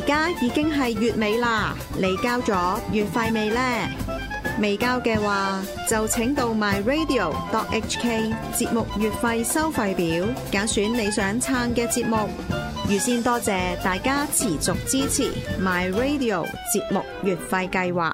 家已經係月尾啦，你交咗月費未呢？未交嘅話，就請到 myradio.hk 節目月費收費表，揀選你想撐嘅節目。預先多謝大家持續支持 myradio 節目月費計劃。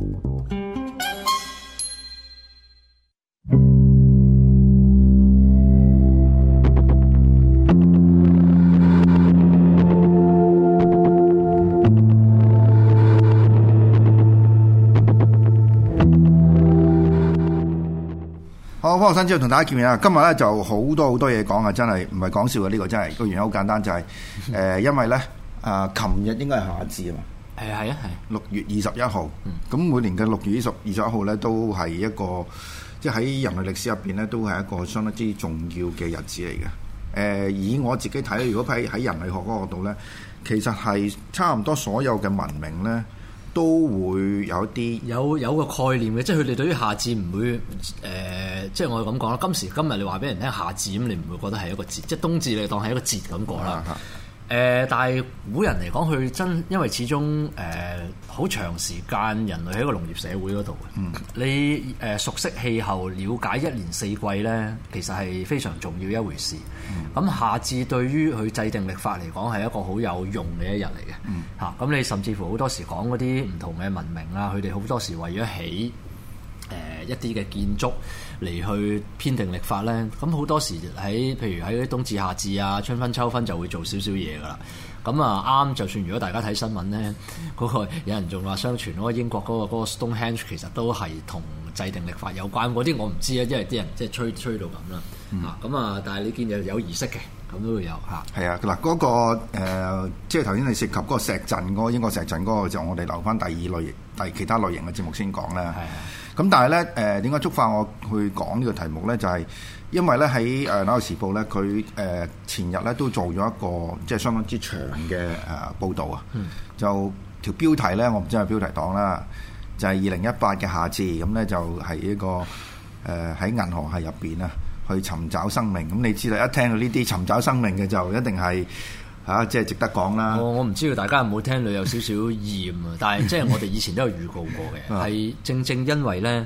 好，方學生之後同大家見面啦。今日咧就好多嘢講啊，真係唔係講笑嘅，呢個真係個原因好簡單，就係因為咧琴日應該係夏至啊嘛。係6月21號。咁每年嘅6月21號咧，都係一個即係喺人類歷史入邊咧，都係一個相當之重要嘅日子嚟嘅。以我自己睇，如果喺人類學嗰個角度咧，其實係差唔多所有嘅文明咧，都會有一啲有個概念嘅，即係佢哋對於夏至唔會即係我咁講啦。今時今日你話俾人聽夏至咁，你唔會覺得係一個節，即係冬至你當係一個節咁過啦。但係古人嚟講，佢真因為始終好長時間人類喺一個農業社會嗰度嘅，你熟悉氣候、了解一年四季咧，其實係非常重要一回事。咁夏至對於佢制定曆法嚟講係一個好有用嘅一日嚟嘅嚇。咁你甚至乎好多時講嗰啲唔同嘅文明啊，佢哋好多時為咗起一啲嘅建築嚟去編定曆法咧，咁好多時譬如喺冬至、夏至啊、春分、秋分就會做少少嘢噶啦。咁啱，就算如果大家睇新聞咧，嗰個有人仲話相傳嗰個英國嗰個 Stonehenge 其實都係同制定曆法有關。嗰啲我唔知啊，因為啲人即係吹到咁啦。咁但係你見有儀式嘅，咁都會有嚇。 係啊，嗱嗰個即係頭先你涉及嗰個石陣嗰個英國石陣嗰個，就我哋留翻第其他類型嘅節目先講啦。咁但係咧點解觸發我去講呢個題目咧？就係因為咧喺《紐約時報》咧，佢前日咧都做咗一個即係相當之長嘅報導啊。就條標題咧，我唔知係標題黨啦，就係2018嘅夏至。咁咧就係一個喺銀河系入邊啊，去尋找生命。咁你知啦，一聽到呢啲尋找生命嘅就一定係即係值得講啦。 我唔知道大家有冇聽到有少少厭啊，但係即係我哋以前都有預告過嘅，係正正因為咧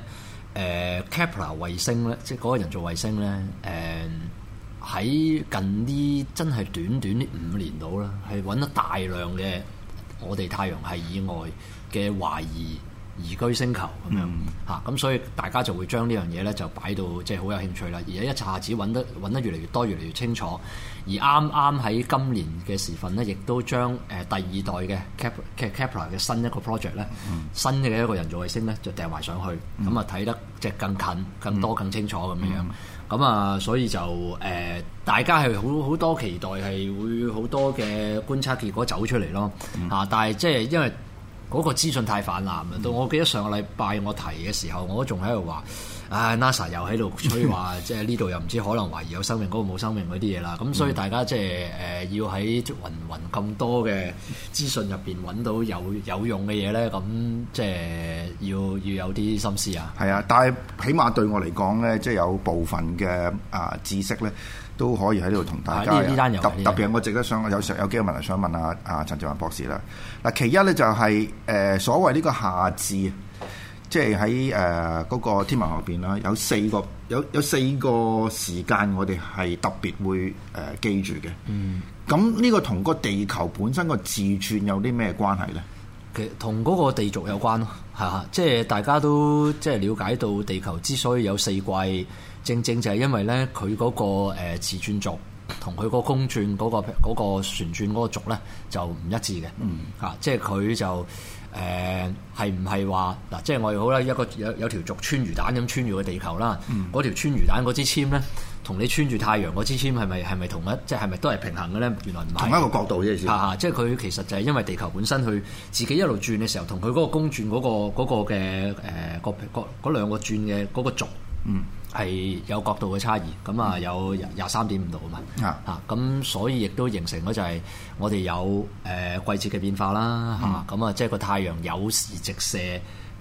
Kepler 衛星咧，即係嗰個人造衛星咧，喺近呢真係短呢5年度啦，係揾到大量嘅我哋太陽系以外嘅懷疑宜居星球咁樣嚇，咁所以大家就會將呢樣嘢咧就擺到即係好有興趣啦。而家一下子揾得越嚟越多，越嚟越清楚。而啱喺今年嘅時分咧，亦都將第二代嘅 Kepler 嘅新一個 project 咧，新嘅一個人造衛星咧就掟埋上去，咁睇得即係更近、更多、更清楚咁樣。咁所以就大家係好多期待，係會好多嘅觀察結果走出嚟咯嚇。但係即係因為嗰個資訊太泛濫啦，到我記得上個禮拜我提嘅時候，我都仲喺度話，NASA 又喺度吹話，即係呢度又唔知可能懷疑有生命，嗰個冇生命嗰啲嘢啦。咁所以大家即係要喺雲咁多嘅資訊入邊揾到有用嘅嘢咧，咁即係要有啲心思啊。 係啊，但係起碼對我嚟講咧，即係有部分嘅知識咧，都可以喺呢度同大家特別係我值得有幾個問題想問阿陳志宏博士啦。嗱，其一咧就係所謂呢個夏至，即係喺嗰個天文學入邊啦，有四個時間我哋係特別會記住嘅。咁呢個同個地球本身個自轉有啲咩關係咧？ 其實同嗰個地軸有關咯，即係大家都即係了解到地球之所以有4季，正就係因為咧佢嗰個自轉軸同佢個公轉嗰個旋轉嗰個軸咧就唔一致嘅。即係佢就係唔係話嗱，即係我哋好啦，有條軸穿魚蛋咁穿住個地球啦，嗰條穿魚蛋嗰支籤咧，同你穿住太陽嗰支籤係咪同一，即係咪都係平衡嘅咧？原來唔係同一個角度啫， 即係佢其實就係因為地球本身佢自己一路轉嘅時候，同佢嗰個公轉嗰個嘅嗰兩個轉嘅嗰個軸，係有角度嘅差異。咁有23.5度啊嘛，咁所以亦都形成咗就係我哋有季節嘅變化啦，咁即係個太陽有時直射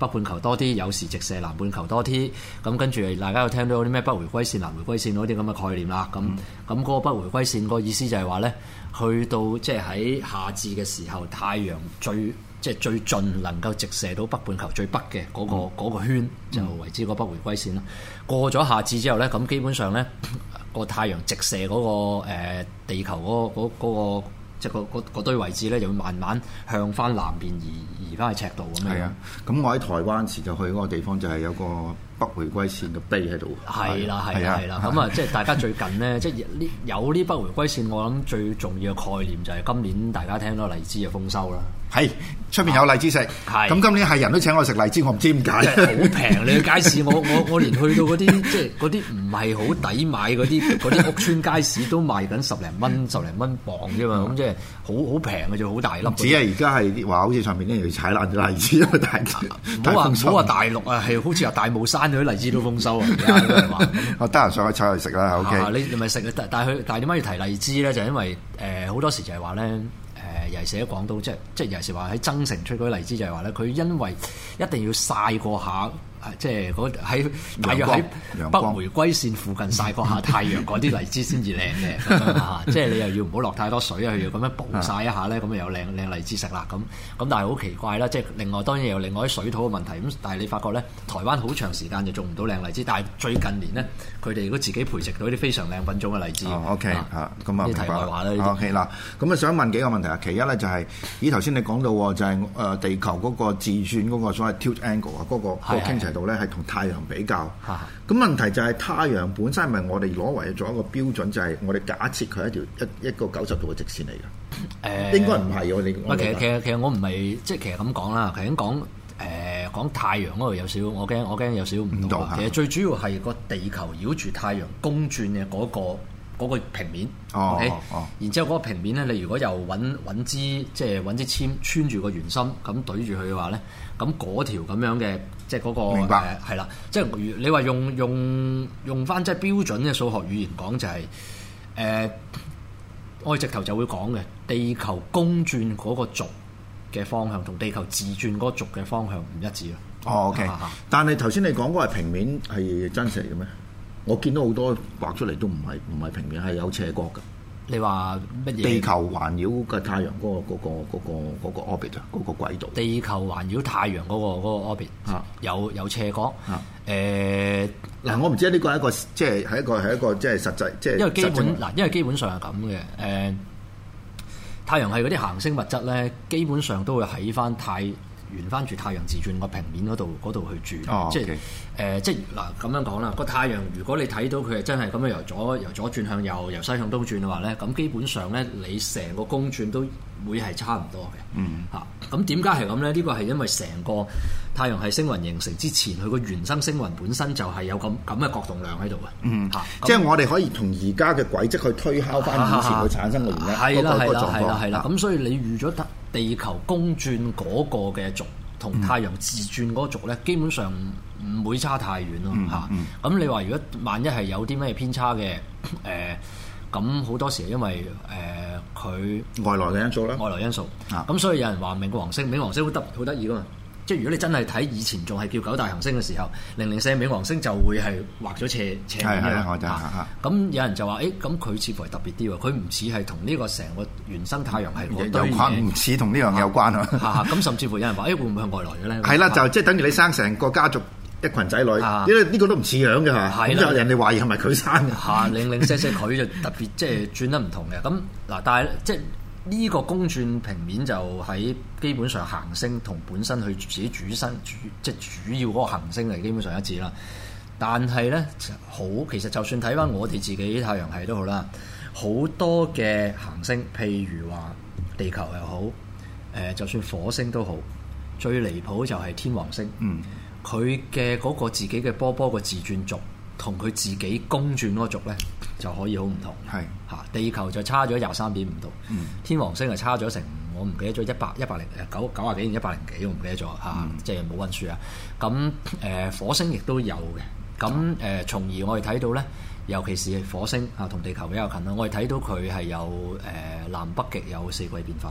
北半球多啲，有時直射南半球多啲。咁跟住大家又聽到啲咩北回歸線、南回歸線嗰啲咁嘅概念啦。咁嗰個北回歸線個意思就係話咧，去到即係喺夏至嘅時候，太陽最盡能夠直射到北半球最北嘅嗰個圈，就為之個北回歸線啦。過咗夏至之後咧，咁基本上咧個太陽直射嗰個地球嗰個即係嗰堆位置咧，就會慢慢向翻南邊移翻去赤道咁樣。 係啊，咁我喺台灣時就去嗰個地方，就係有個北回歸線嘅碑喺度。 係啦。咁啊，即係大家最近咧，即係有呢北回歸線，我諗最重要嘅概念就係今年大家聽到荔枝嘅豐收啦。 係出邊有荔枝食，咁今年係人都請我食荔枝，我唔知點解。 好平，你去街市，我連去到嗰啲即係嗰啲唔係好抵買嗰啲屋村街市都賣緊10零蚊磅啫嘛，咁即係好平嘅啫，好大粒。 只係而家係話好似上面啲人踩爛咗荔枝，因為唔好話大陸啊，係好似話大帽山嗰啲荔枝都豐收啊！而家話我得閒上去採去食啦。OK， 你咪食，但係點解要提荔枝咧？就係因為好多時就係話咧。尤其是喺廣東，即係尤其是話喺增城出嗰啲荔枝，就係話咧，佢因為一定要曬過下，即係喺大約喺北回歸線附近曬過下太陽嗰啲荔枝先至靚嘅，即係你又要唔好落太多水啊，佢要咁樣暴曬一下咧，咁就有靚荔枝食啦。咁但係好奇怪啦，即係另外當然有另外啲水土嘅問題。咁但係你發覺咧，台灣好長時間就種唔到靚荔枝，但係最近年咧，佢哋如果自己培植到啲非常靚品種嘅荔枝。 OK 嚇，咁啊啲題外話啦。 OK 嗱，咁啊想問幾個問題啊？其一咧就係，頭先你講到就係地球嗰個自轉嗰個所謂 tilt angle 啊，嗰個傾斜度咧係同太陽比較。咁問題就係太陽本身係咪我哋攞為咗一個標準，就係我哋假設佢係一個90度嘅直線嚟嘅？應該唔係我哋。 其實我唔係即係其實咁講啦，其實講太陽嗰度有少少，我驚有少少唔同。其實最主要係個地球繞住太陽公轉嘅嗰個平面。然之後嗰個平面咧，你如果又揾支籤穿住個圓心咁對住佢嘅話咧，咁嗰條咁樣嘅即係嗰個明白係啦，即係你話用翻即係標準嘅數學語言講就係我哋直頭就會講嘅地球公轉嗰個軸嘅方向同地球自轉嗰個軸嘅方向唔一致咯。 OK，但係頭先你講嗰個平面係真實嘅咩？我見到好多畫出嚟都唔係平面，係有斜角嘅。 你話乜嘢？ 地球環繞嘅太陽嗰個 orbit 啊，嗰個軌道。地球環繞太陽嗰個 orbit 有斜角。 嗱，我唔知呢個係一個即係一個即係實際即係。 因為基本上係咁嘅。太陽系嗰啲行星物質咧，基本上都會喺翻沿翻住太陽自轉個平面嗰度去轉。即係嗱咁樣講啦，個太陽如果你睇到佢係真係咁樣由左轉向右，由西向東轉嘅話咧，咁基本上咧你成個公轉都會係差唔多嘅。咁點解係咁咧？呢個係因為成個太陽系星雲形成之前，佢個原生星雲本身就係有咁嘅角動量喺度嘅。 即係我哋可以同而家嘅軌跡去推敲翻以前佢產生嘅原因。 係啦。咁所以你預咗地球公轉嗰個嘅軸同太陽自轉嗰個軸咧，基本上唔會差太遠咯。咁你話如果萬一係有啲咩偏差嘅，咁好多時係因為佢外來嘅因素啦。 外來因素。咁所以有人話冥王星好得意噶嘛。即係如果你真係睇以前仲係叫9大行星嘅時候，004冥王星就會係畫咗斜面嘅。咁有人就話：咁佢似乎係特別啲喎，佢唔似係同呢個成個原生太陽系嗰堆嘢唔似同呢樣有關啊。 咁甚至乎有人話：會唔會係外來嘅咧？ 係啦，就即係等於你生成個家族一群仔女，因為呢個都唔似樣嘅嚇。咁就人哋懷疑係咪佢生嘅 ？004佢就特別即係轉得唔同嘅。咁嗱，但係即係。呢個公轉平面就喺基本上行星同本身佢自己即係主要嗰個行星嚟基本上一致啦。但係咧其實就算睇翻我哋自己太陽系都好啦，好多嘅行星，譬如話地球又好，就算火星都好，最離譜就係天王星。佢嘅嗰個自己嘅波個自轉軸同佢自己公轉嗰個軸咧就可以好唔同。地球就差咗23.5度，天王星係差咗成我唔記得咗90幾定100幾，我唔記得咗即係冇溫書啊。咁火星亦都有嘅。咁從而我哋睇到咧，尤其是火星同地球比較近啦，我哋睇到佢係有南北極有4季變化。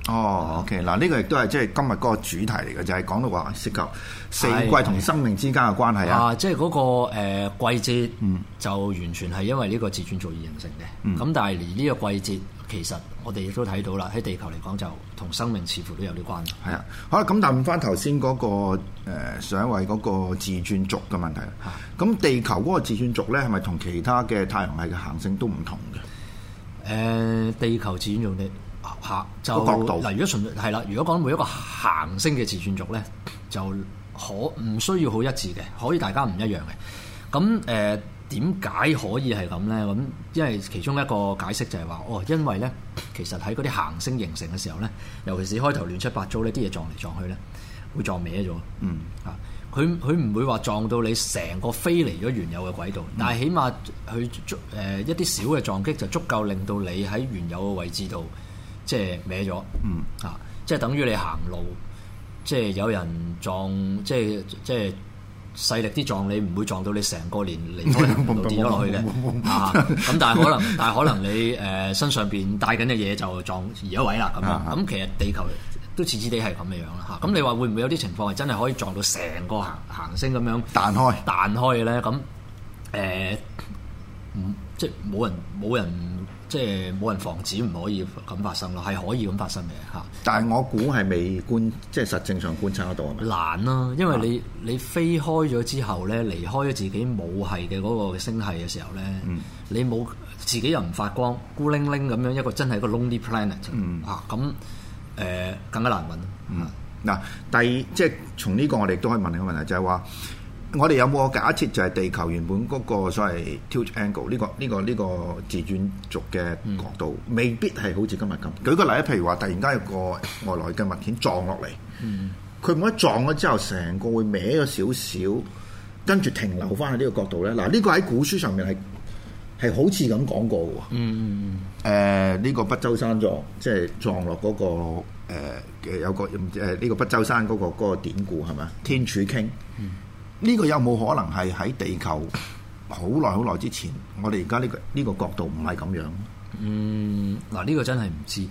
哦，OK，嗱呢個亦都係即係今日嗰個主題嚟嘅，就係講到話涉及四季同生命之間嘅關係啊。 即係嗰個季節，就完全係因為呢個自轉軸而形成嘅。咁但係連呢個季節，其實我哋亦都睇到啦，喺地球嚟講就同生命似乎都有啲關係。 係啊，好啦，咁答翻頭先嗰個上一位嗰個自轉軸嘅問題。咁地球嗰個自轉軸咧，係咪同其他嘅太陽系嘅行星都唔同嘅？ 地球自轉軸咧。就角度嗱，如果純係啦，如果講每一個行星嘅自轉軸咧，就唔需要好一致嘅，可以大家唔一樣嘅。咁點解可以係咁咧？咁因為其中一個解釋就係話，因為咧，其實喺嗰啲行星形成嘅時候咧，尤其是開頭亂七八糟呢啲嘢撞嚟撞去咧，會撞歪咗。佢唔會話撞到你成個飛離咗原有嘅軌道，但係起碼佢一啲小嘅撞擊就足夠令到你喺原有嘅位置度。即係歪咗，即係等於你行路，即係有人撞，即係勢力啲撞你，唔會撞到你成個連離開行路跌咗落去嘅，咁但係可能你身上邊帶緊嘅嘢就撞移咗位啦，咁樣，咁其實地球都似似地係咁嘅樣啦，咁你話會唔會有啲情況係真係可以撞到成個行星咁樣彈開嘅咧？咁即係冇人。即係冇人防止唔可以咁發生咯，係可以咁發生嘅嚇。 但係我估係未即係實證上觀察得到係咪？ 難咯，因為你飛開咗之後咧，離開咗自己冇係嘅嗰個星系嘅時候咧，你冇自己又唔發光，孤零零咁樣一個真係一個 lonely planet 咁更加難揾。 嗱，即係從呢個我哋都可以問你個問題，就係話。我哋有冇個假設就係地球原本嗰個所謂 tilt angle 呢個自轉軸嘅角度，未必係好似今日咁。舉個例，譬如話突然間有個外來嘅物件撞落嚟，佢唔可以撞咗之後，成個會歪咗少少，跟住停留翻喺呢個角度咧。嗱，呢個喺古書上面係好似咁講過喎。呢個北周山撞，即係撞落嗰個有個呢個北周山嗰個典故係咪啊？天柱傾。呢個有冇可能係喺地球好耐之前？我哋而家呢個角度唔係咁樣。 嗱，呢個真係唔知。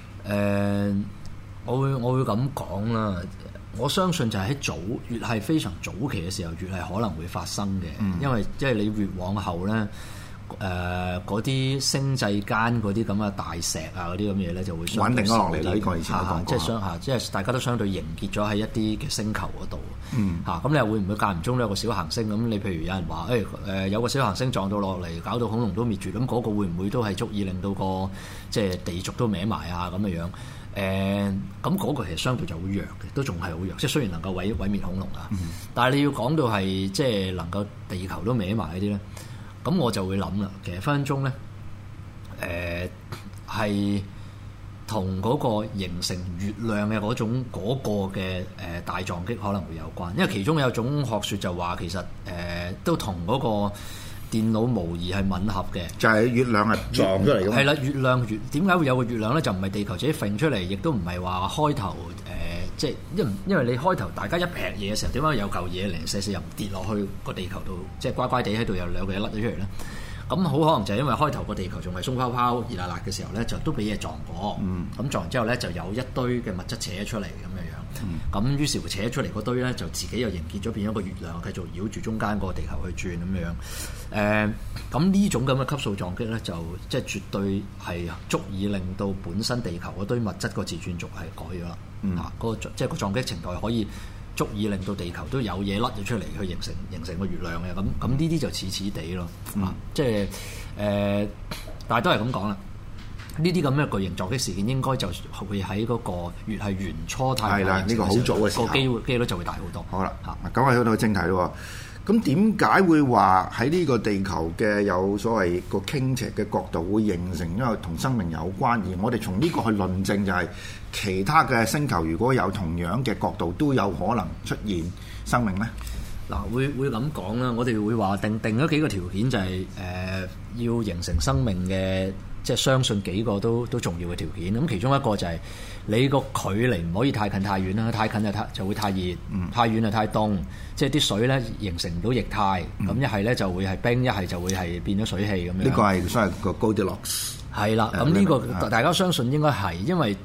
我會咁講啦。我相信就係喺越係非常早期嘅時候，越係可能會發生嘅。因為即係你越往後咧。嗰啲星際間嗰啲咁嘅大石啊，嗰啲咁嘢咧就會穩定咗落嚟啦。呢個以前都講過，即係大家都相對凝結咗喺一啲嘅星球嗰度。咁你又會唔會間唔中有個小行星咁？你譬如有人話有個小行星撞到落嚟，搞到恐龍都滅絕，咁嗰個會唔會都係足以令到個即係地軸都歪埋啊咁嘅樣？咁嗰個其實相對就好弱嘅，都仲係好弱。即係雖然能夠毀滅恐龍啊，但係你要講到係即係能夠地球都歪埋嗰啲咧。咁我就會諗啦，其實分分鐘咧，係同嗰個形成月亮嘅嗰個嘅大撞擊可能會有關，因為其中有種學説就話其實都同嗰個電腦模擬係吻合嘅，就係月亮係撞出嚟嘅。係啦，月亮點解會有個月亮咧？就唔係地球自己揈出嚟，亦都唔係話開頭即係因為你開頭大家一劈嘢嘅時候，點解有嚿嘢零舍又唔跌落去個地球度，即係乖乖地喺度有兩個嘢甩咗出嚟咧？咁好可能就係因為開頭個地球仲係鬆泡泡熱辣辣嘅時候咧，就都俾嘢撞過。咁撞完之後咧，就有一堆嘅物質扯出嚟咁樣樣。咁於是乎扯出嚟嗰堆咧，就自己又凝結咗變咗個月亮，繼續繞住中間個地球去轉咁樣。咁呢種咁嘅級數撞擊咧，就即係絕對係足以令到本身地球嗰堆物質個自轉軸係改咗啦。即係個撞擊程度係可以足以令到地球都有嘢甩咗出嚟，去形成個月亮嘅。咁呢啲就似地咯。即係但係都係咁講啦。呢啲咁嘅巨型撞擊事件應該就會喺嗰個越係元初太陽系呢個好早嘅時候，個機率就會大好多。好啦， 咁我去到正題咯。咁點解會話喺呢個地球嘅有所謂個傾斜嘅角度會形成，因為同生命有關？而我哋從呢個去論證就係其他嘅星球如果有同樣嘅角度，都有可能出現生命咧。 嗱，會咁講啦。我哋會話定咗幾個條件，就係要形成生命嘅，即係相信幾個都重要嘅條件。咁其中一個就係你個距離唔可以太近太遠啦，太近就會太熱，太遠就太凍。即係啲水咧形成唔到液態，咁一係咧就會係冰，一係就會係變咗水氣咁樣。 呢個係所謂個 Goldilocks。 係啦，咁呢個大家相信應該係，因為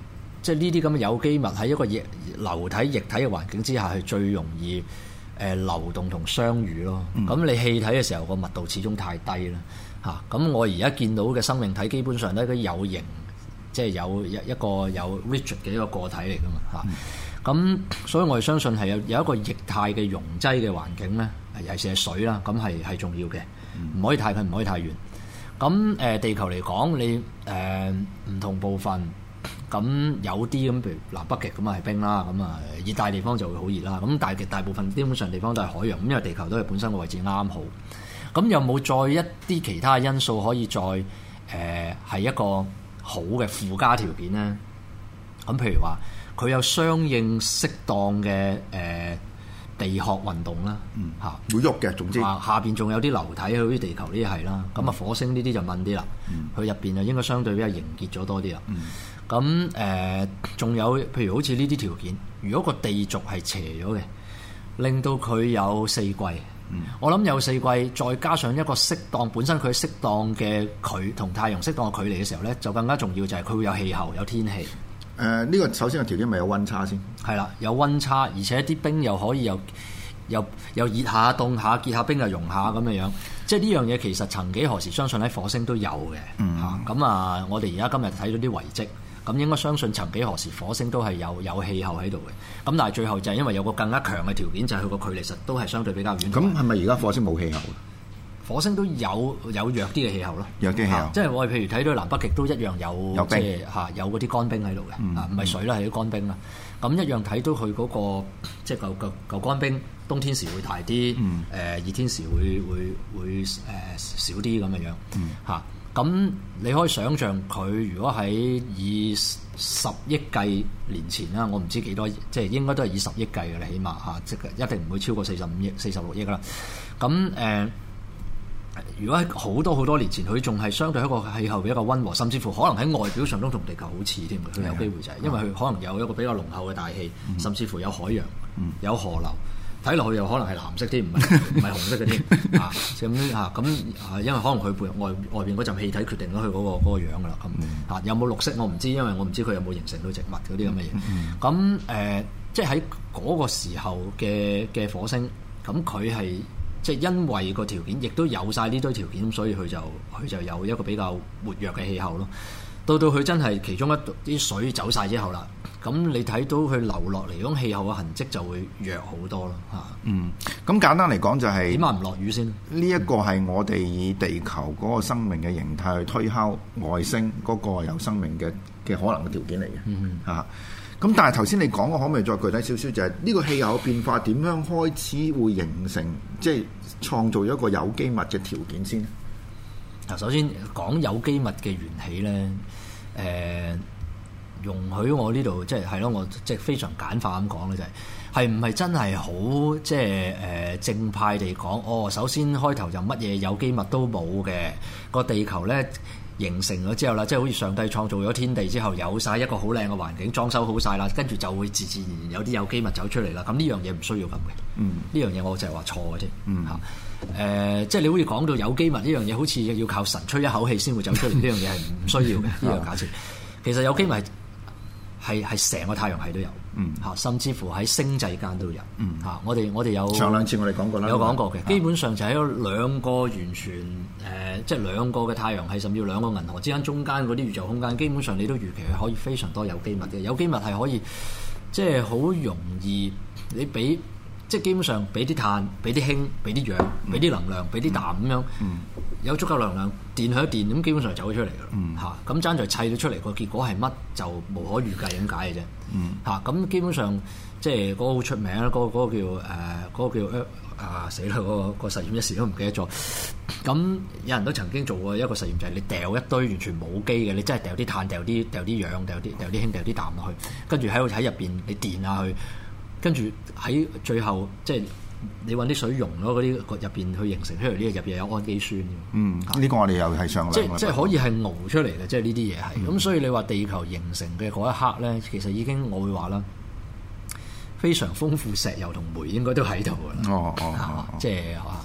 即係呢啲咁嘅有機物喺一個流體液體嘅環境之下係最容易流動同相遇咯。咁你氣體嘅時候個密度始終太低啦嚇。咁我而家見到嘅生命體基本上都係有形，即係有一個有 rigid 嘅一個個體嚟噶嘛嚇。咁所以我哋相信係有一個液態嘅溶劑嘅環境咧，尤其是係水啦，咁係重要嘅，唔可以太近，唔可以太遠。咁地球嚟講，你唔同部分，咁有啲咁譬如南北極咁啊係冰啦，咁啊熱帶地方就會好熱啦。咁大部分基本上地方都係海洋，咁因為地球都係本身個位置啱好。咁有冇再一啲其他因素可以再係一個好嘅附加條件咧？咁譬如話，佢有相應適當嘅地殼運動啦，嚇會喐嘅，總之下邊仲有啲流體，好似地球呢啲係啦。咁啊火星呢啲就問啲啦，佢入邊就應該相對比較凝結咗多啲啦。咁仲有譬如好似呢啲條件，如果個地軸係斜咗嘅，令到佢有四季。我諗有四季，再加上一個適當本身佢適當嘅佢同太陽適當嘅距離嘅時候咧，就更加重要就係佢會有氣候有天氣。 呢個首先個條件咪有溫差先， 係啦，有溫差，而且啲冰又可以又熱下凍下，結下冰又融下咁嘅樣。即係呢樣嘢其實曾幾何時相信喺火星都有嘅嚇。咁我哋而家今日睇到啲遺跡。咁應該相信曾幾何時火星都係有氣候喺度嘅，咁但係最後就係因為有個更加強嘅條件，就係佢個距離實都係相對比較遠。咁係咪而家火星冇氣候？ 火星都有弱啲嘅氣候咯， 弱啲氣候， 即係我哋譬如睇到南北極都一樣有冰， 即係有嗰啲乾冰喺度嘅，唔係水啦，係啲乾冰啦。咁一樣睇到佢嗰個即係舊乾冰，冬天時會大啲，熱天時會少啲咁嘅樣嚇。咁你可以想像佢如果喺以10億計年前啦，我唔知幾多，即係應該都係以10億計嘅啦，起碼嚇，即係一定唔會超過45億、46億啦。咁如果喺好多年前，佢仲係相對一個氣候比較溫和，甚至乎可能喺外表上都同地球好似添嘅，佢有機會就係因為佢可能有一個比較濃厚嘅大氣，甚至乎有海洋、有河流。睇落去又可能係藍色添，唔係紅色嘅添咁因為可能佢外邊嗰陣氣體決定咗佢嗰個樣噶啦。咁有冇綠色我唔知，因為我唔知佢有冇形成到植物嗰啲咁嘅嘢。咁即係喺嗰個時候嘅火星，咁佢係即係因為個條件亦都有晒呢堆條件，所以佢就有一個比較活躍嘅氣候咯。到佢真係其中一啲水走晒之後啦，咁你睇到佢流落嚟嗰種氣候嘅痕跡就會弱好多咯嚇。 咁簡單嚟講就係點解唔落雨先？ 呢一個係我哋以地球嗰個生命嘅形態去推敲外星嗰個有生命嘅可能嘅條件嚟嘅嚇。咁但係頭先你講嘅可唔可以再具體少少？就係呢個氣候變化點樣開始會形成，即係創造一個有機物嘅條件先？ 嗱，首先講有機物嘅緣起咧，容許我呢度即係咯，我即係非常簡化咁講咧，就係唔係真係好即係正派地講？首先開頭就乜嘢有機物都冇嘅，個地球咧形成咗之後啦，即係好似上帝創造咗天地之後，有晒一個好靚嘅環境，裝修好晒啦，跟住就會自然有啲有機物走出嚟啦。咁呢樣嘢唔需要咁嘅，呢樣嘢我就係話錯嘅啫嚇。即係你好似講到有機物呢樣嘢，好似要靠神吹一口氣先會走出嚟，呢樣嘢係唔需要嘅呢個假設。其實有機物係成個太陽系都有，甚至乎喺星際間都有嚇。我哋有上兩次我哋講過啦， 有講過嘅。基本上就喺兩個完全即係兩個嘅太陽系，甚至兩個銀河之間中間嗰啲宇宙空間，基本上你都預期係可以非常多有機物嘅。有機物係可以即係好容易你俾。即係基本上俾啲碳、俾啲氫、俾啲氧、俾啲能量、俾啲氮咁樣，有足夠能量電去一電，咁基本上就走咗出嚟㗎啦嚇。咁爭在砌到出嚟個結果係乜就無可預計咁解嘅啫嚇。咁基本上即係嗰個好出名啦，嗰個叫死啦！嗰個實驗一時都唔記得咗。咁有人都曾經做過一個實驗，就係你掉一堆完全冇機嘅，你真係掉啲碳、掉啲氧、掉啲氫、掉啲氮落去，跟住喺入邊你電下去。跟住喺最後，即係你揾啲水溶咗嗰啲入邊去形成出嚟呢個入邊有氨基酸嘅。呢個我哋又係上兩即係可以係熬出嚟嘅，即係呢啲嘢係。咁所以你話地球形成嘅嗰一刻咧，其實已經我會話啦，非常豐富石油同煤應該都喺度㗎啦。即係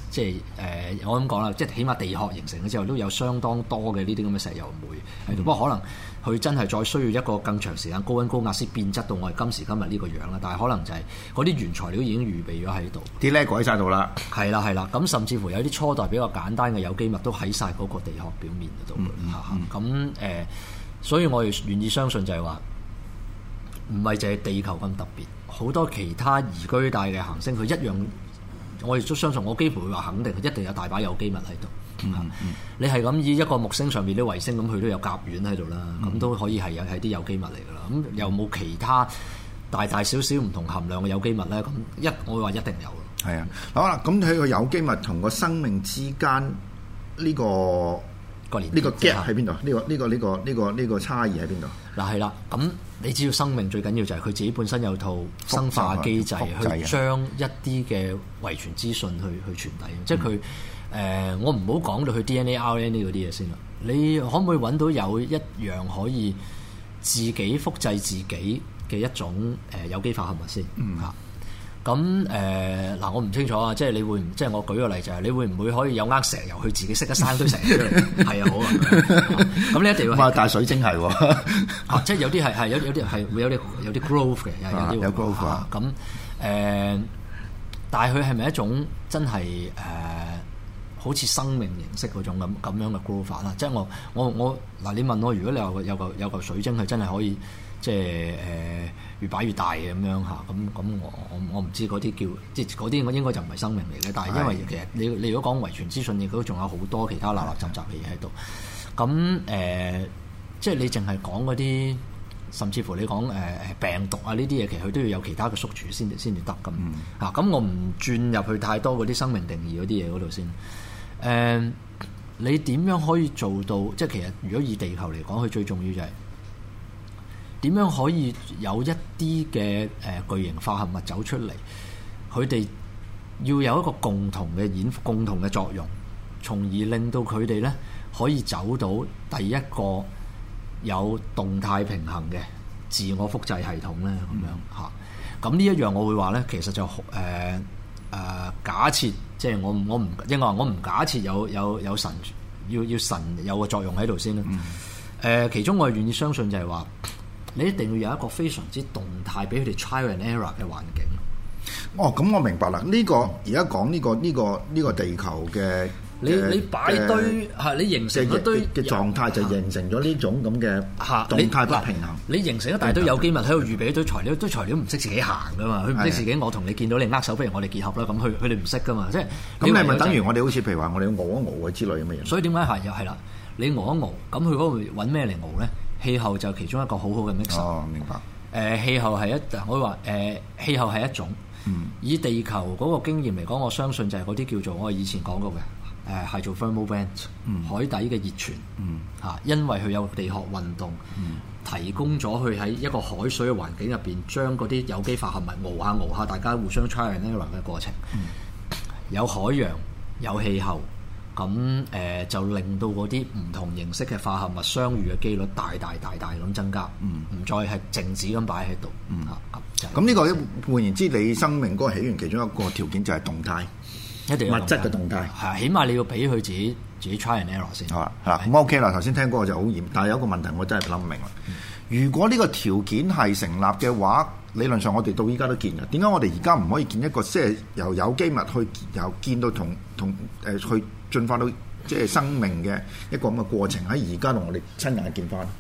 即係我咁講啦，即係起碼地殼形成咗之後，都有相當多嘅呢啲咁嘅石油煤喺度。不過可能佢真係再需要一個更長時間高溫高壓先變質到我哋今時今日呢個樣啦。但係可能就係嗰啲原材料已經預備咗喺度， 啲咧改晒度啦。係啦，咁甚至乎有啲初代比較簡單嘅有機物都喺晒嗰個地殼表面嗰度。咁所以我哋願意相信就係話，唔係淨係地球咁特別，好多其他宜居帶嘅行星佢一樣。我亦都相信，我幾乎會話肯定，一定有大把有機物喺度。你係咁以一個木星上邊啲衛星咁，佢都有甲烷喺度啦，咁都可以係啲有機物嚟㗎啦。咁有冇其他大大小小唔同含量嘅有機物咧？咁我會話一定有咯。 係啊，好啦，咁佢個有機物同個生命之間呢個 gap 喺邊度？呢個差異喺邊度？嗱係啦，咁你知道生命最緊要就係佢自己本身有套生化機制去將一啲嘅遺傳資訊去傳遞，即係佢我唔好講到去 DNA、RNA 嗰啲嘢先啦。你可唔可以揾到有一樣可以自己複製自己嘅一種有機化合物先？咁嗱，我唔清楚啊，即係你會即係我舉個例就係，你會唔會可以有石油去自己識得生堆石油出嚟？係啊，好啊。咁你一定要但係水晶係喎， 即係有啲係有啲係會有啲 growth 嘅， 有 growth 啊。 咁但係佢係咪一種真係好似生命形式嗰種咁樣嘅 growth 法啦？即係我嗱，你問我，如果你話有嚿水晶係真係可以即係越擺越大嘅咁樣嚇，咁我唔知嗰啲叫即係嗰啲應該就唔係生命嚟嘅。但係因為其實你如果講遺傳資訊，亦都仲有好多其他垃垃雜雜嘅嘢喺度。咁即係你淨係講嗰啲，甚至乎你講病毒啊呢啲嘢，其實佢都要有其他嘅宿主先至得咁嚇。咁我唔轉入去太多嗰啲生命定義嗰啲嘢嗰度先。你點樣可以做到？即係其實如果以地球嚟講，佢最重要就係點樣可以有一啲嘅巨型化合物走出嚟，佢哋要有一個共同嘅作用，從而令到佢哋咧可以走到第一個有動態平衡嘅自我複製系統咧咁樣嚇。咁呢一樣我會話咧，其實就假設即係我唔應該話我唔假設有神要神有個作用喺度先啦。其中我係願意相信就係話，你一定要有一個非常之動態，俾佢哋 trial and error 嘅環境。 咁我明白啦。呢個而家講呢個地球嘅你擺堆你形成一堆嘅狀態，就形成咗呢種咁嘅動態不平衡。 你形成一大堆有機物喺度預備一堆材料，堆材料唔識自己行噶嘛？佢唔識自己，我同你見到你握手，不如我哋結合啦。咁佢哋唔識噶嘛？即係咁你咪等於我哋好似譬如話我哋要熬一熬嘅之類咁嘅嘢。 所以點解係啦？你熬一熬，咁佢嗰度揾咩嚟熬咧？氣候就其中一個好好嘅 mix。 明白。 氣候係我會話氣候係一種。以地球嗰個經驗嚟講，我相信就係嗰啲叫做我哋以前講過嘅係做 thermal vent，海底嘅熱泉。因為佢有地殼運動，提供咗佢喺一個海水嘅環境入邊，將嗰啲有機化合物熬下，大家互相 trial and error 嘅過程。有海洋，有氣候。咁就令到嗰啲唔同形式嘅化合物相遇嘅機率大咁增加，唔再係靜止咁擺喺度。 咁呢個換言之，你生命嗰個起源其中一個條件就係動態， 一定要物質嘅動態。 係，起碼你要俾佢自己 try and error 先。 好啦，咁 OK 啦。頭先聽嗰個就好嚴，但係有一個問題我真係諗唔明啦。如果呢個條件係成立嘅話，理論上我哋到依家都見嘅。點解我哋而家唔可以見一個即係由有機物去由見到同去進化到即係生命嘅一個咁嘅過程，喺而家同我哋親眼見翻？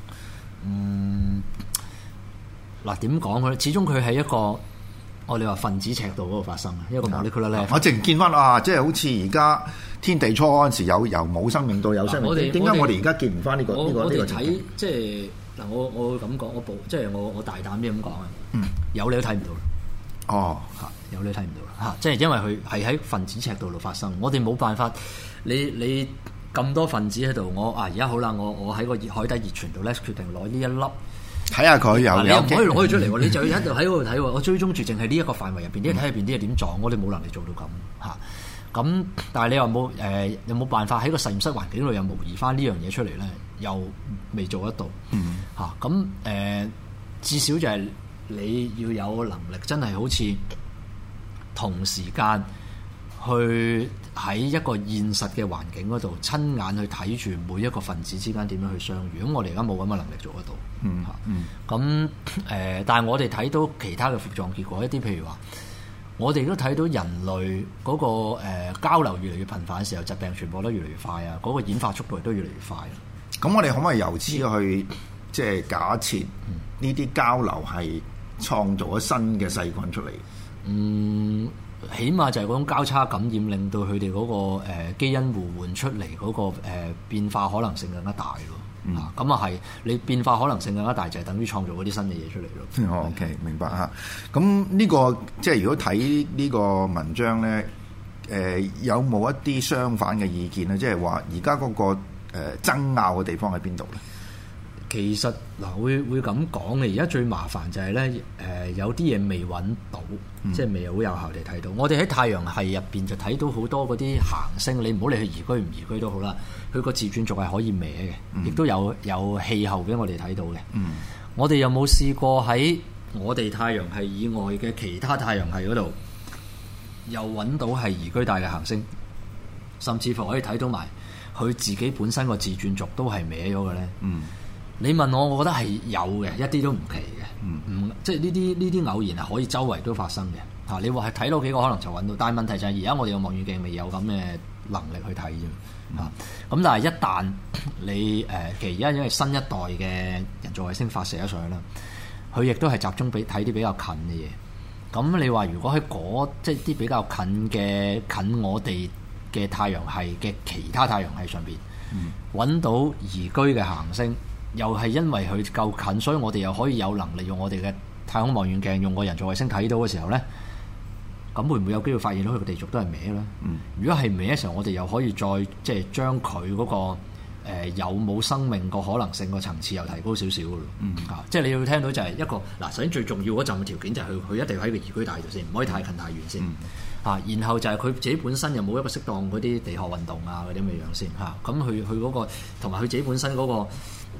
嗱，點講佢咧？始終佢係一個我哋話分子尺度嗰度發生嘅一個 molecular level。我淨見翻即係好似而家天地初嗰陣時由冇生命到有生命。點解我哋而家見唔翻呢個？ 我哋睇即係嗱，我會咁講，即係我大膽啲咁講啊。有你都睇唔到。有你睇唔到即係因為佢係喺分子尺度度發生。我哋冇辦法，你咁多分子喺度，我而家好啦，我喺個海底熱泉度咧，決定攞呢一粒睇下佢有。 你又唔可以攞佢出嚟喎，你就要喺度喺嗰度睇喎。我追蹤住淨係呢一個範圍入邊，啲睇入邊啲嘢點撞，我哋冇能力做到咁。咁但係你話有冇辦法喺個實驗室環境度又模擬翻呢樣嘢出嚟咧？又未做得到。咁至少就係你要有能力，真係好似同時間去喺一個現實嘅環境嗰度，親眼去睇住每一個分子之間點樣去相遇。咁我哋而家冇咁嘅能力做得到。咁但係我哋睇到其他嘅副狀結果，一啲譬如話，我哋都睇到人類嗰個交流越嚟越頻繁嘅時候，疾病傳播得越嚟越快啊！嗰個演化速度亦都越嚟越快。 咁我哋可唔可以由此去即係假設呢啲交流係創造咗新嘅細菌出嚟？ 起碼就係嗰種交叉感染，令到佢哋嗰個基因互換出嚟嗰個變化可能性更加大咯。咁啊係，你變化可能性更加大，就係等於創造嗰啲新嘅嘢出嚟咯。 OK， 明白嚇。咁呢個即係如果睇呢個文章咧，有冇一啲相反嘅意見咧？即係話而家嗰個爭拗嘅地方喺邊度咧？ 其實嗱，會咁講嘅。而家最麻煩就係咧，有啲嘢未揾到，即係未好有效地睇到。我哋喺太陽系入邊就睇到好多嗰啲行星，你唔好理佢移居唔移居都好啦，佢個自轉軸係可以歪嘅，亦都有氣候俾我哋睇到嘅。我哋有冇試過喺我哋太陽系以外嘅其他太陽系嗰度，又揾到係移居帶嘅行星，甚至乎可以睇到埋佢自己本身個自轉軸都係歪咗嘅咧？你問我，我覺得係有嘅，一啲都唔奇嘅。即係呢啲偶然係可以周圍都發生嘅。你話係睇到幾個可能就揾到，但係問題就係而家我哋嘅望遠鏡未有咁嘅能力去睇啫。咁但係一旦你其實而家因為新一代嘅人造衛星發射咗上去啦，佢亦都係集中睇啲比較近嘅嘢。咁你話如果喺即係啲比較近我哋嘅太陽系嘅其他太陽系上邊揾到宜居嘅行星，又係因為佢夠近，所以我哋又可以有能力用我哋嘅太空望遠鏡，用個人造衛星睇到嘅時候咧，咁會唔會有機會發現到佢個地軸都係歪咧？如果係歪嘅時候，我哋又可以再即係將佢嗰個有冇生命個可能性個層次又提高少少嘅咯。即係你要聽到就係一個嗱，首先最重要嗰陣嘅條件就係佢一定要喺個宜居帶度先，唔可以太近太遠先。然後就係佢自己本身有冇一個適當嗰啲地殼運動啊嗰啲咁嘅樣先嚇。咁佢嗰個同埋佢自己本身嗰個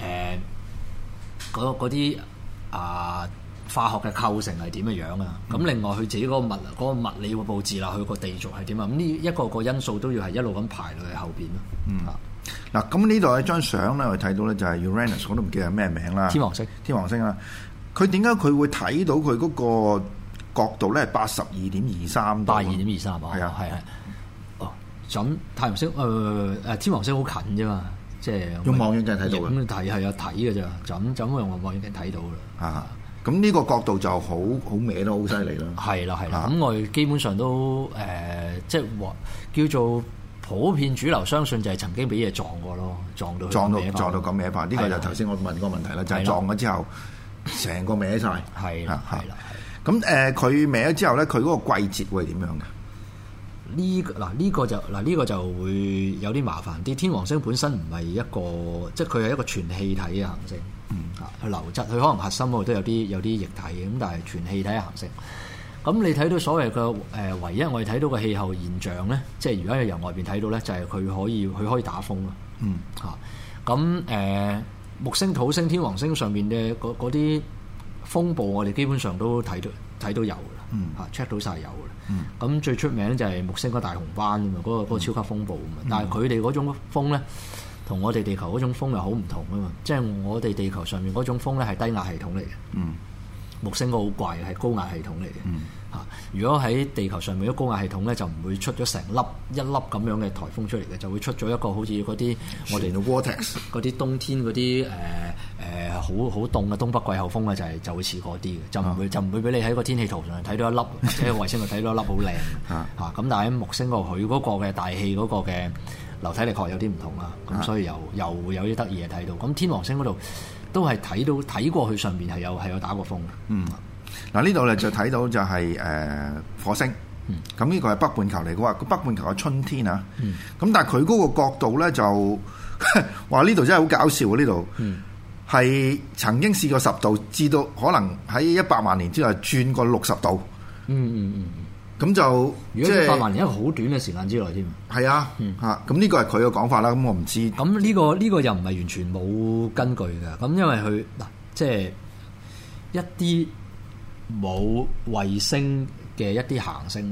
嗰啲化學嘅構成係點嘅樣啊？咁另外佢自己嗰個物理嘅佈置啦，佢個地軸係點啊？咁呢一個因素都要係一路咁排落去後邊咯。 嗱，咁呢度有張相咧，我睇到咧就係 Uranus， 我都唔記得係咩名啦。 天王星啊！ 佢點解佢會睇到佢嗰個角度咧係82.23度 ？82.23啊！係啊。哦，咁太陽星天王星好近啫嘛。即係用望遠鏡睇到嘅， 咁睇係有睇嘅啫，就咁用望遠鏡睇到啦。 咁呢個角度就好歪咯，好犀利啦。係啦。咁我哋基本上都即係叫做普遍主流相信就係曾經俾嘢撞過咯，撞到咁歪法。呢個就頭先我問個問題啦，就係撞咗之後成個歪晒。係啦。咁佢歪咗之後咧，佢嗰個季節會係點樣嘅？ 呢個就會有啲麻煩啲。天王星本身唔係一個，即係佢係一個全氣體嘅行星。佢流質，佢可能核心嗰度都有啲液體嘅，咁但係全氣體嘅行星。咁你睇到所謂嘅唯一我哋睇到嘅氣候現象咧，即係如果係由外邊睇到咧，就係佢可以打風咯。咁木星、土星、天王星上面嘅嗰啲風暴，我哋基本上都睇到有嘅，check 到晒有嘅。咁最出名就係木星嗰大紅斑㗎嘛，嗰個超級風暴啊嘛。但係佢哋嗰種風咧，同我哋地球嗰種風又好唔同啊嘛。即係我哋地球上面嗰種風咧係低壓系統嚟嘅，木星個好怪係高壓系統嚟嘅。如果喺地球上面嘅高壓系統咧，就唔會出咗成一粒咁樣嘅颱風出嚟嘅，就會出咗一個好似嗰啲我哋 vortex 嗰啲冬天嗰啲好凍嘅東北季候風咧，就會似嗰啲嘅，就唔會俾你喺個天氣圖上睇到一粒，或者喺個衛星度睇到一粒好靚咁。但係喺木星嗰度，佢嗰個嘅大氣嗰個嘅流體力學有啲唔同啦，咁所以又會有啲得意嘅睇到。咁天王星嗰度都係睇過去上面係有打過風嘅。 嗱，呢度咧就睇到就係火星，咁呢個係北半球嚟嘅話，個北半球係春天啊，咁但係佢嗰個角度咧就話呢度真係好搞笑啊！呢度係曾經試過10度，至到可能喺100萬年之內轉過60度。咁就如果100萬年一個好短嘅時間之內添。 係啊，咁呢個係佢嘅講法啦。咁我唔知。 咁呢個又唔係完全冇根據嘅。咁因為佢即係一啲冇衛星嘅一啲行星咧，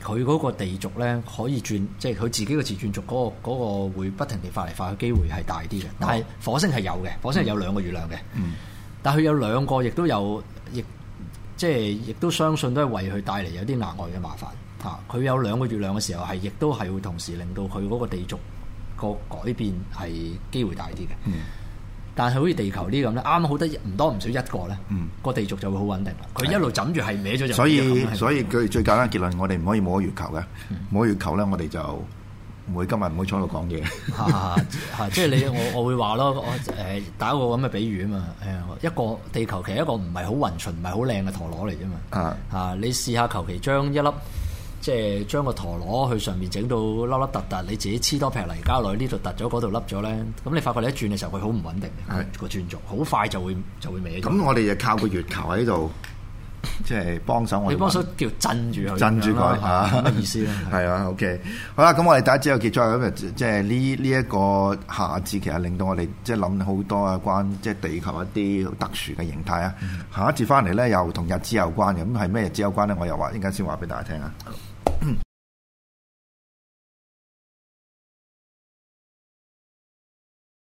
佢嗰個地軸咧可以轉，即係佢自己嘅自轉軸嗰個會不停地發嚟發去，機會係大啲嘅。但係火星係有嘅，火星係有2個月亮嘅。但係佢有2個，亦都有，亦都相信都係為佢帶嚟有啲額外嘅麻煩嚇。佢有2個月亮嘅時候，亦都係會同時令到佢嗰個地軸個改變係機會大啲嘅。但係好似地球呢咁咧，啱好得唔多唔少1個咧，個地軸就會好穩定啦。佢一路枕住係歪咗就。所以佢最簡單嘅結論，我哋唔可以摸月球嘅。摸月球咧，我哋就唔會今日唔會坐喺度講嘢。 即係我會話咯，打一個咁嘅比喻啊嘛。一個地球其實一個唔係好勻循、唔係好靚嘅陀螺嚟啫嘛。你試下求其將一粒。即係將個陀螺去上面整到凹凹凸凸，你自己黐多劈泥膠落去呢度凸咗，嗰度凹咗咧，咁你發覺你一轉嘅時候佢好唔穩定嘅，個轉軸好快就會歪咗。 咁我哋就靠個月球喺度，即係幫手我哋。 你幫手叫震住佢， 震住佢嚇， 乜意思咧？ 係啊 ，OK， 好啦，咁我哋第一節又結束咁即係呢一個夏至，其實令到我哋即係諗好多啊，關即係地球一啲特殊嘅形態啊。下一節翻嚟咧，又同日子有關嘅，咁係咩日子有關咧？我又話應該先話俾大家聽啊。